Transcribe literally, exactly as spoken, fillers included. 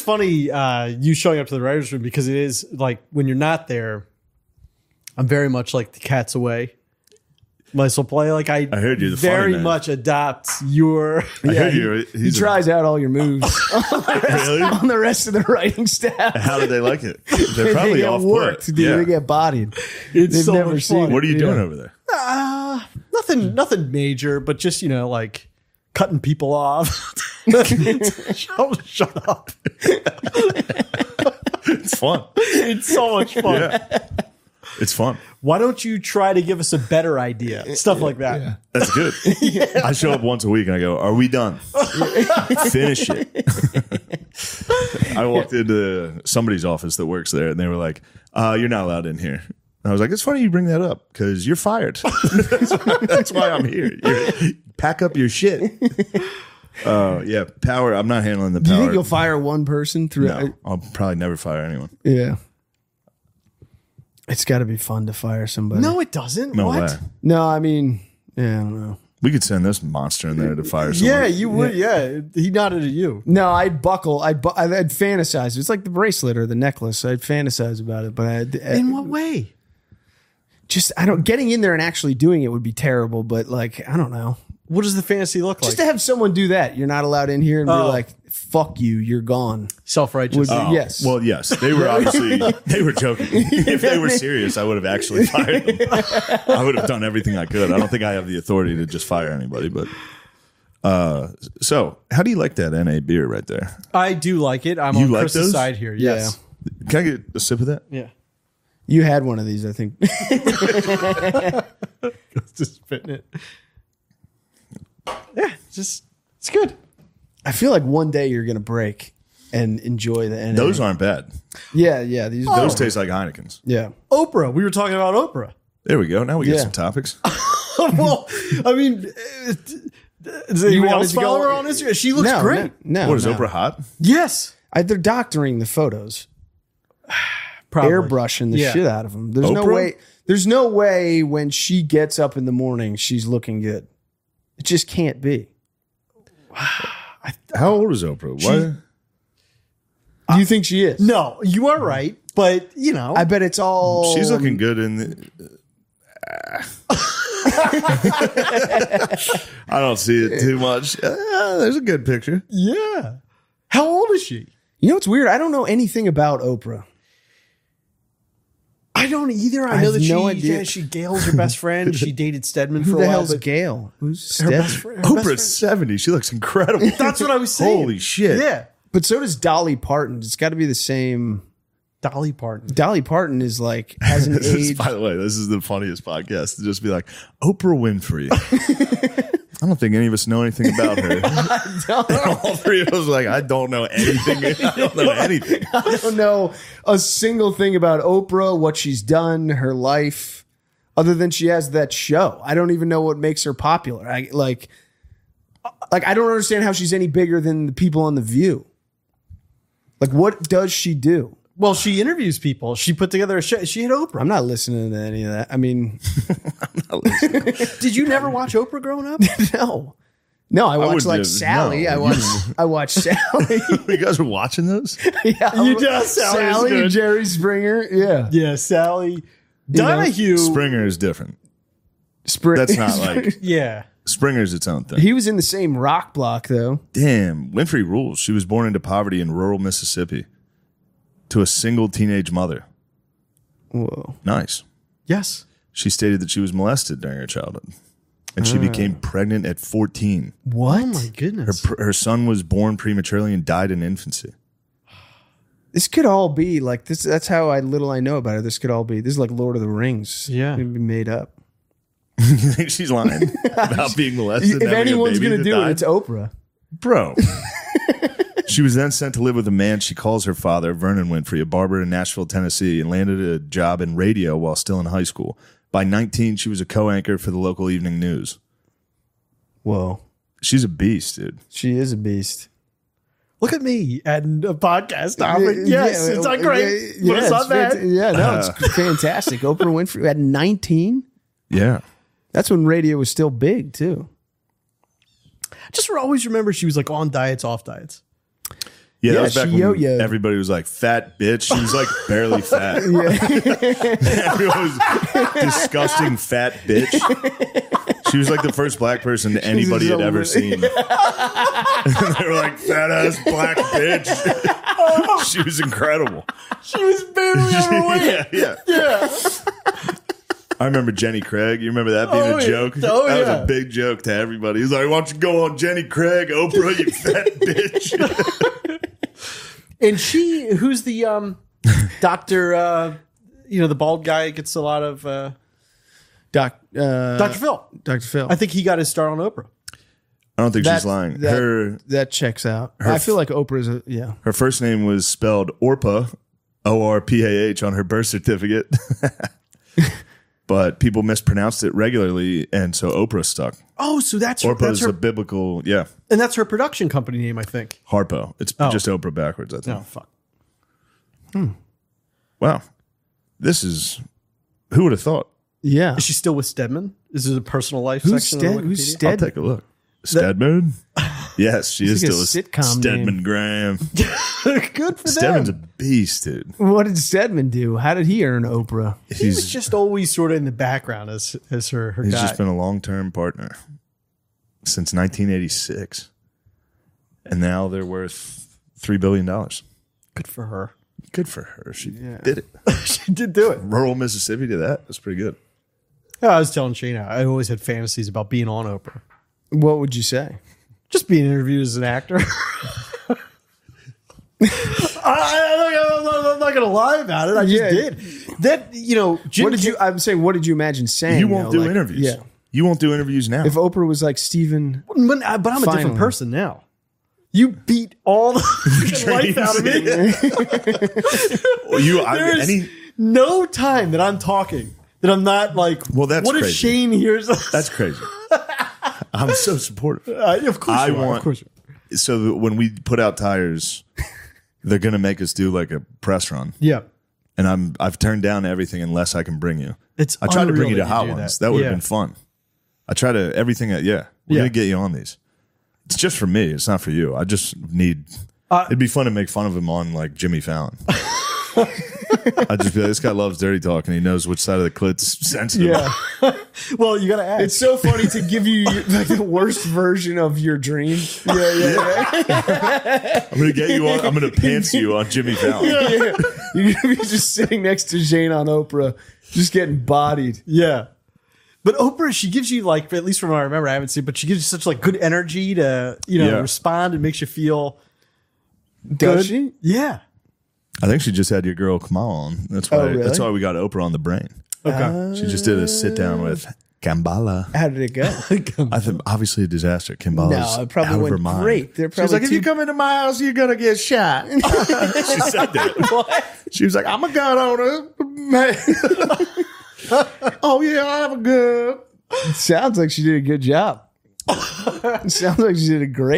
funny uh, you showing up to the writer's room because it is like when you're not there, I'm very much like the cat's away. Muscle play. Like I, I heard you. The very funny much adopt your. I Yeah, heard he, you. he He's a- tries out all your moves on, the rest, Really? on the rest of the writing staff. How did they like it? They're probably they get off worked, put. dude. Yeah. They get bodied. It's They've so never much seen fun. it. What are you Yeah. doing over there? Uh, nothing, nothing major, but just you know, like cutting people off. shut, shut up! It's fun. It's so much fun. Yeah. It's fun. Why don't you try to give us a better idea? Stuff like that. Yeah. That's good. I show up once a week and I go, "Are we done? Finish it." I walked into somebody's office that works there, and they were like, uh, "You're not allowed in here." And I was like, "It's funny you bring that up because you're fired. That's why I'm here. You're, pack up your shit." Uh, yeah, power. I'm not handling the Do you power. think you'll fire one person through? No, I'll probably never fire anyone. Yeah. It's got to be fun to fire somebody. No, it doesn't. No what? way. No, I mean, yeah, I don't know. We could send this monster in there to fire someone. Yeah, you would. Yeah. He nodded at you. No, I'd buckle. I'd, bu- I'd, I'd fantasize. It's like the bracelet or the necklace. I'd fantasize about it, but I'd, In what way? just I don't. Getting in there and actually doing it would be terrible. But like, I don't know. What does the fantasy look like? Just to have someone do that, you're not allowed in here and be Oh. like, "Fuck you, you're gone." Self-righteous. Would- Oh, Yes. Well, yes. They were obviously they were joking. If they were serious, I would have actually fired them. I would have done everything I could. I don't think I have the authority to just fire anybody. But uh, so how do you like that N A beer right there? I do like it. I'm You on like Chris's those? side here. Yes. Can I get a sip of that? Yeah. You had one of these, I think. Just spitting it. Yeah. Just it's good. I feel like one day you're gonna break and enjoy the N A. Those aren't bad. yeah, yeah. These Those are taste like Heineken's. yeah. Oprah. We were talking about Oprah. There we go. Now we get Yeah. some topics. Well, I mean, uh, does anyone wanted else to go- follow her on Instagram? She looks no, great. No, no What is no. Oprah hot? Yes. I, they're doctoring the photos, Probably. airbrushing the Yeah. shit out of them. There's no Oprah? way. There's no way when she gets up in the morning she's looking good. It just can't be. How old is Oprah? What? Do you think she is? No, you are right. But, you know. I bet it's all. She's looking good in the. I don't see it too much. Uh, there's a good picture. yeah. How old is she? You know what's weird? I don't know anything about Oprah. I don't either. I, I know have that she, no idea. yeah, she Gail's her best friend. She dated Stedman Who for a the while. hell's but Gail? Who's her Steph? best friend. Her best Oprah's seventy. She looks incredible. friend. That's what I was saying. Holy shit. Yeah. But so does Dolly Parton. It's got to be the same. Dolly Parton. Dolly Parton is like has an This is, age. by the way, this is the funniest podcast to just be like Oprah Winfrey. I don't think any of us know anything about her. All three of us are like, I don't know anything. I don't know anything. I don't know a single thing about Oprah, what she's done, her life, other than she has that show. I don't even know what makes her popular. I like, like I don't understand how she's any bigger than the people on The View. Like, what does she do? Well, she interviews people. She put together a show. She had Oprah. I'm not listening to any of that. I mean, Did you never watch Oprah growing up? no, no. I watch would like just- Sally. no. I watch. I watch Sally. You guys are watching those? yeah, You just- Sally's Sally good. and Jerry Springer. Yeah, Yeah, Sally. know, Donahue. Springer is different. Spring. That's not like Yeah. Springer's its own thing. He was in the same rock block though. Damn, Winfrey rules. She was born into poverty in rural Mississippi to a single teenage mother. Whoa. Nice. Yes. She stated that she was molested during her childhood, and she became pregnant at fourteen. What? Oh my goodness. Her, her son was born prematurely and died in infancy. This could all be like this. That's how I little I know about her. This could all be. This is like Lord of the Rings. Yeah. It'd be made up. You think she's lying about being molested? If and having a anyone's baby gonna that do died? it, it's Oprah. Bro. She was then sent to live with a man she calls her father, Vernon Winfrey, a barber in Nashville, Tennessee, and landed a job in radio while still in high school. By nineteen, she was a co-anchor for the local evening news. Whoa, She's a beast, dude. she is a beast. Look at me and a podcast topic. Yes, Yeah, it's not great, yeah, but it's not it's bad. fant- Yeah, no, it's fantastic. Oprah Winfrey at nineteen. Yeah. That's when radio was still big too. Just always remember she was like on diets, off diets. Yeah, Yeah, that was back she when yo-yoed. everybody was like, fat bitch. She was like barely fat. Everyone was disgusting fat bitch. She was like the first black person anybody had ever seen. They were like, fat ass black bitch. She was incredible. She was barely yeah, yeah. Yeah. I remember Jenny Craig. You remember that being Oh, a yeah. joke? Oh, that yeah. was a big joke to everybody. He's like, why don't you go on Jenny Craig, Oprah, you fat bitch. And she, who's the um, Doctor, uh, you know, the bald guy gets a lot of uh, Doc, uh, Doctor Phil. Doctor Phil. I think he got his start on Oprah. I don't think That- she's lying. That, her that checks out. I feel like Oprah's a yeah. her first name was spelled Orpa, O R P A H, on her birth certificate. But people mispronounced it regularly, and so Oprah stuck. Oh, so that's her, Orpa that's is her, a biblical, yeah, and that's her production company name, I think. Harpo. It's Oh. just Oprah backwards, I think. No, fuck. Wow. This is, who would have thought? Is Yeah. she still with Stedman? Is this a personal life Who's section? Sted- on who's Wikipedia? Sted- I'll take a look. Stedman? Yes, she is like a still a sitcom Stedman name. Graham. Good for Stedman's a them. beast, dude. What did Stedman do? How did he earn Oprah? He was He's, just always sort of in the background as as her her he's guy. just been a long-term partner since nineteen eighty-six. And now they're worth three billion dollars. Good for her. Good for her. She did it. She did do it. Rural Mississippi to that. That's pretty good. Yeah, I was telling Shayna, I always had fantasies about being on Oprah. What would you say? Just being interviewed as an actor. I, I, I'm, not, I'm not going to lie about it. I just Yeah. did. That, you know, Jim What did you? I'm saying, what did you imagine saying? You won't though? do Like, interviews. Yeah. You won't do interviews now. If Oprah was like Stephen, But, but I'm a Finally. different person now. You beat all the freaking life out of me. Well, you, I, There's any, no time that I'm talking that I'm not like, Well, that's what if crazy. Shane hears us? that's crazy. I'm so supportive. Uh, of course I you are. want- Of course you are. So that when we put out tires, they're going to make us do like a press run. Yeah. And I'm, I've turned down everything unless I can bring you. It's I tried to bring you unreal to that Hot do Ones. that. That, would Yeah. have been fun. I try to, everything, that, yeah. We're Yeah. going to get you on these. It's just for me. It's not for you. I just need, Uh, it'd be fun to make fun of him on like Jimmy Fallon. I'd just be like, this guy loves dirty talk and he knows which side of the clit's sensitive. yeah, Well, you got to ask. it's so funny to give you like the worst version of your dream. Yeah, yeah, yeah. I'm going to get you on, I'm going to pants you on Jimmy Fallon. yeah. You're gonna be just sitting next to Jane on Oprah, just getting bodied. Yeah. But Oprah, she gives you like, at least from what I remember, I haven't seen, but she gives you such like good energy to, you know, Yeah. respond. It makes you feel Does good. she? Yeah. I think she just had your girl Kamal on. That's why. Oh, really? That's why we got Oprah on the brain. Okay. She just did a sit down with Kambala. How did it go? I think obviously a disaster. Kimbala's No, it probably out of went her mind. great. They're She was probably like, if you too- come into my house, you're gonna get shot. She said that. What? She was like, I'm a gun owner. Man. Oh yeah, I have a gun. Sounds like she did a good job. Sounds like she did a great